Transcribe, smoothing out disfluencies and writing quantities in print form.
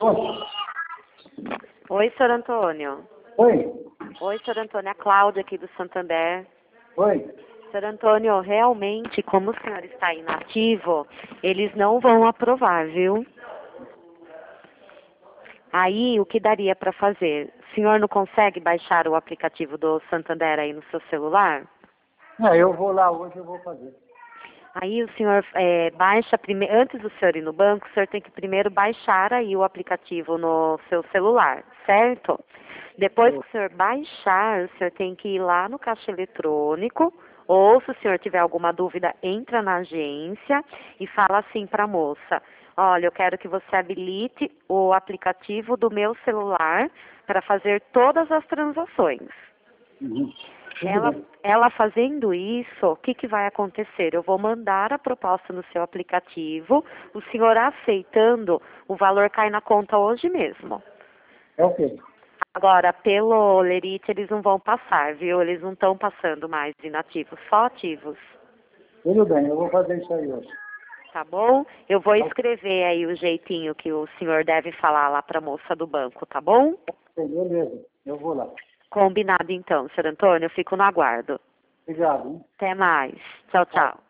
Alô? Oi, senhor Antônio. Oi? Oi, senhor Antônio. A Cláudia aqui do Santander. Oi? Senhor Antônio, realmente, como o senhor está inativo, eles não vão aprovar, viu? Aí, o que daria para fazer? O senhor não consegue baixar o aplicativo do Santander aí no seu celular? Eu vou lá hoje, eu vou fazer. Aí o senhor baixa primeiro, antes do senhor ir no banco, o senhor tem que primeiro baixar aí o aplicativo no seu celular, certo? Depois que o senhor baixar, o senhor tem que ir lá no caixa eletrônico, ou se o senhor tiver alguma dúvida, entra na agência e fala assim para a moça: olha, eu quero que você habilite o aplicativo do meu celular para fazer todas as transações. Uhum. Tudo bem. Ela fazendo isso, o que vai acontecer? Eu vou mandar a proposta no seu aplicativo, o senhor aceitando, o valor cai na conta hoje mesmo. É o quê? Agora, pelo Lerite, eles não vão passar, viu? Eles não estão passando mais inativos, só ativos. Tudo bem, eu vou fazer isso aí hoje. Tá bom? Eu vou escrever aí o jeitinho que o senhor deve falar lá para a moça do banco, tá bom? Beleza, eu vou lá. Combinado então, senhor Antônio, eu fico no aguardo. Obrigado, hein? Até mais. Tchau, tchau.